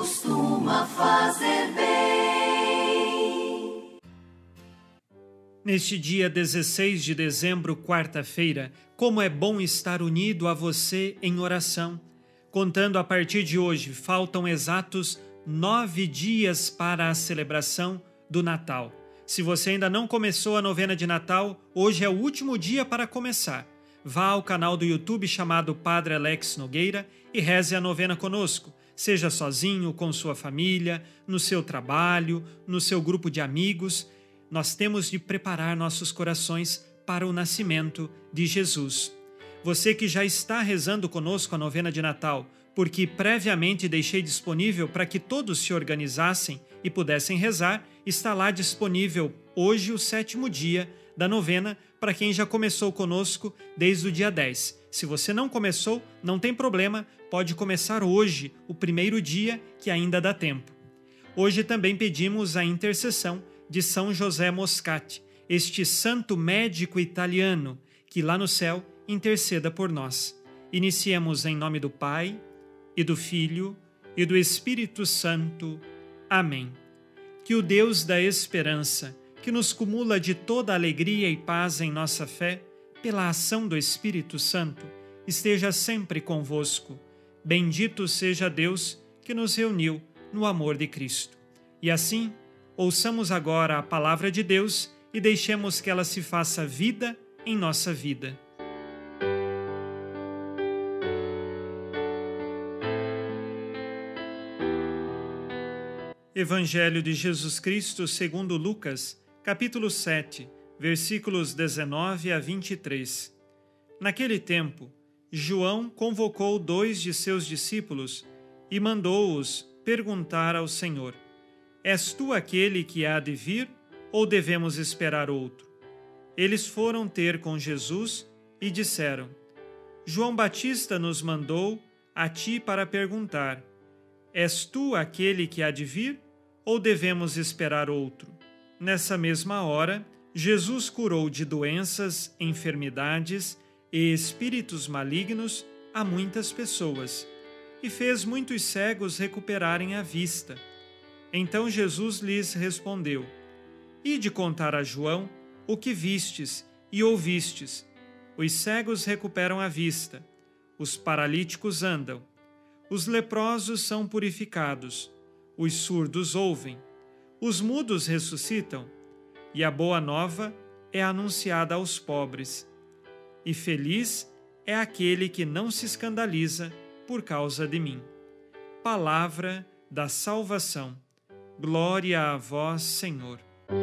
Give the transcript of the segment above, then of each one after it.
costuma fazer bem. Neste dia 16 de dezembro, quarta-feira, como é bom estar unido a você em oração. Contando a partir de hoje, faltam exatos 9 dias para a celebração do Natal. Se você ainda não começou a novena de Natal, hoje é o último dia para começar. Vá ao canal do YouTube chamado Padre Alex Nogueira e reze a novena conosco. Seja sozinho, com sua família, no seu trabalho, no seu grupo de amigos. Nós temos de preparar nossos corações para o nascimento de Jesus. Você que já está rezando conosco a novena de Natal, porque previamente deixei disponível para que todos se organizassem e pudessem rezar, está lá disponível hoje o 7º dia da novena para quem já começou conosco desde o dia 10. Se você não começou, não tem problema, pode começar hoje, o primeiro dia, que ainda dá tempo. Hoje também pedimos a intercessão de São José Moscati, este santo médico italiano, que lá no céu interceda por nós. Iniciemos em nome do Pai, e do Filho, e do Espírito Santo. Amém. Que o Deus da esperança, que nos cumula de toda alegria e paz em nossa fé, pela ação do Espírito Santo, esteja sempre convosco. Bendito seja Deus que nos reuniu no amor de Cristo. E assim, ouçamos agora a palavra de Deus e deixemos que ela se faça vida em nossa vida. Evangelho de Jesus Cristo segundo Lucas, capítulo 7, versículos 19 a 23. Naquele tempo, João convocou 2 de seus discípulos e mandou-os perguntar ao Senhor: És tu aquele que há de vir, ou devemos esperar outro? Eles foram ter com Jesus e disseram: João Batista nos mandou a ti para perguntar: És tu aquele que há de vir, ou devemos esperar outro? Nessa mesma hora, Jesus curou de doenças, enfermidades e espíritos malignos a muitas pessoas, e fez muitos cegos recuperarem a vista. Então Jesus lhes respondeu: Ide contar a João o que vistes e ouvistes. Os cegos recuperam a vista, os paralíticos andam, os leprosos são purificados, os surdos ouvem, os mudos ressuscitam, e a boa nova é anunciada aos pobres. E feliz é aquele que não se escandaliza por causa de mim. Palavra da salvação. Glória a vós, Senhor.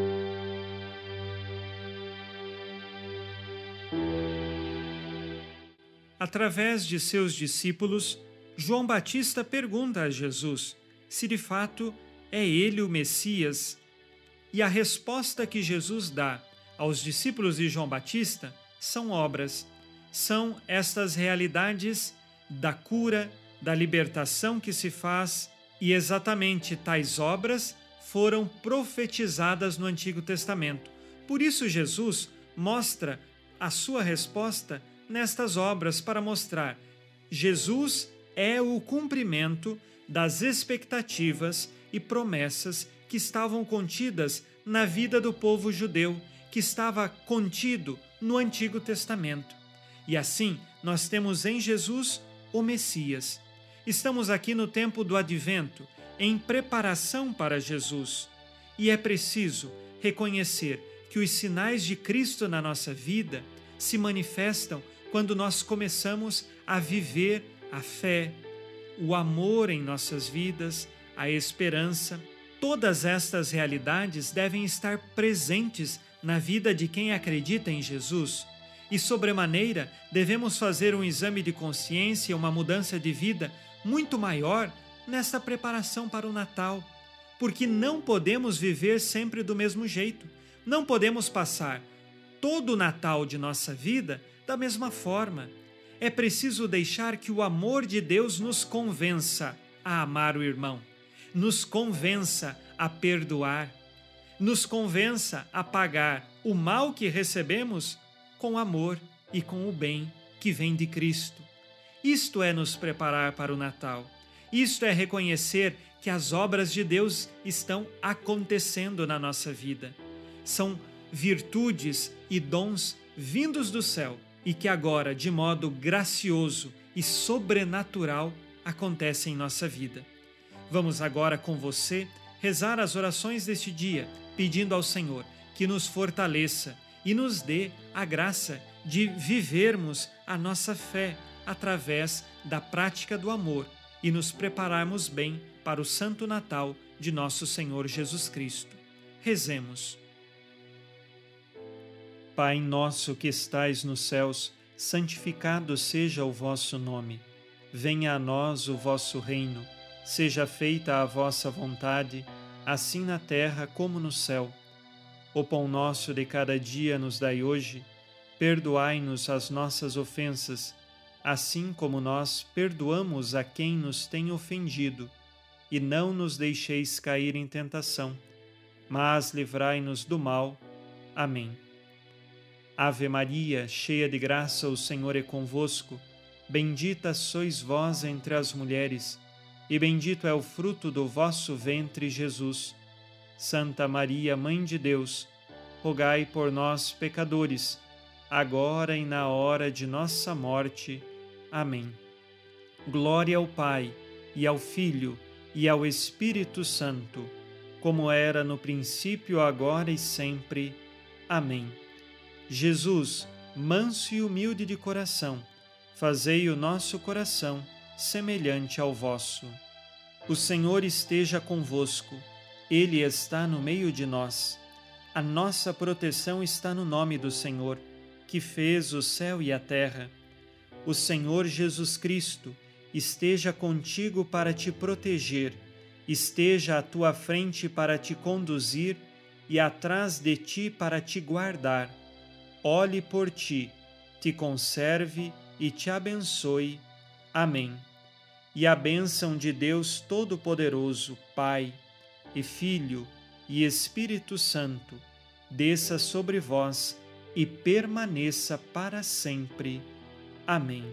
Através de seus discípulos, João Batista pergunta a Jesus se de fato é ele o Messias. E a resposta que Jesus dá aos discípulos de João Batista são obras. São estas realidades da cura, da libertação que se faz, e exatamente tais obras foram profetizadas no Antigo Testamento. Por isso Jesus mostra a sua resposta nestas obras para mostrar: Jesus é o cumprimento das expectativas e promessas que estavam contidas na vida do povo judeu, que estava contido no Antigo Testamento. E assim, nós temos em Jesus o Messias. Estamos aqui no tempo do Advento, em preparação para Jesus. E é preciso reconhecer que os sinais de Cristo na nossa vida se manifestam quando nós começamos a viver a fé, o amor em nossas vidas, a esperança. Todas estas realidades devem estar presentes na vida de quem acredita em Jesus. E, sobremaneira, devemos fazer um exame de consciência, uma mudança de vida muito maior nesta preparação para o Natal. Porque não podemos viver sempre do mesmo jeito. Não podemos passar todo o Natal de nossa vida da mesma forma. É preciso deixar que o amor de Deus nos convença a amar o irmão, nos convença a perdoar, nos convença a pagar o mal que recebemos com amor e com o bem que vem de Cristo. Isto é nos preparar para o Natal. Isto é reconhecer que as obras de Deus estão acontecendo na nossa vida. São virtudes e dons vindos do céu e que agora, de modo gracioso e sobrenatural, acontecem em nossa vida. Vamos agora com você rezar as orações deste dia, pedindo ao Senhor que nos fortaleça e nos dê a graça de vivermos a nossa fé através da prática do amor e nos prepararmos bem para o Santo Natal de nosso Senhor Jesus Cristo. Rezemos. Pai nosso que estais nos céus, santificado seja o vosso nome. Venha a nós o vosso reino. Seja feita a vossa vontade, assim na terra como no céu. O pão nosso de cada dia nos dai hoje. Perdoai-nos as nossas ofensas, assim como nós perdoamos a quem nos tem ofendido. E não nos deixeis cair em tentação, mas livrai-nos do mal. Amém. Ave Maria, cheia de graça, o Senhor é convosco. Bendita sois vós entre as mulheres, e bendito é o fruto do vosso ventre, Jesus. Santa Maria, Mãe de Deus, rogai por nós, pecadores, agora e na hora de nossa morte. Amém. Glória ao Pai, e ao Filho, e ao Espírito Santo, como era no princípio, agora e sempre. Amém. Jesus, manso e humilde de coração, fazei o nosso coração semelhante ao vosso. O Senhor esteja convosco, Ele está no meio de nós. A nossa proteção está no nome do Senhor, que fez o céu e a terra. O Senhor Jesus Cristo esteja contigo para te proteger, esteja à tua frente para te conduzir e atrás de ti para te guardar. Olhe por ti, te conserve e te abençoe. Amém. E a bênção de Deus Todo-Poderoso, Pai e Filho e Espírito Santo, desça sobre vós e permaneça para sempre. Amém.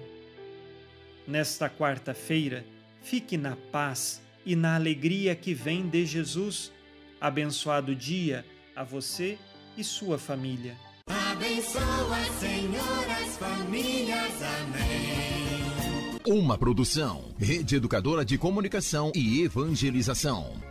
Nesta quarta-feira, fique na paz e na alegria que vem de Jesus. Abençoado dia a você e sua família. Abençoa, Senhor, as famílias. Amém. Uma produção, Rede Educadora de Comunicação e Evangelização.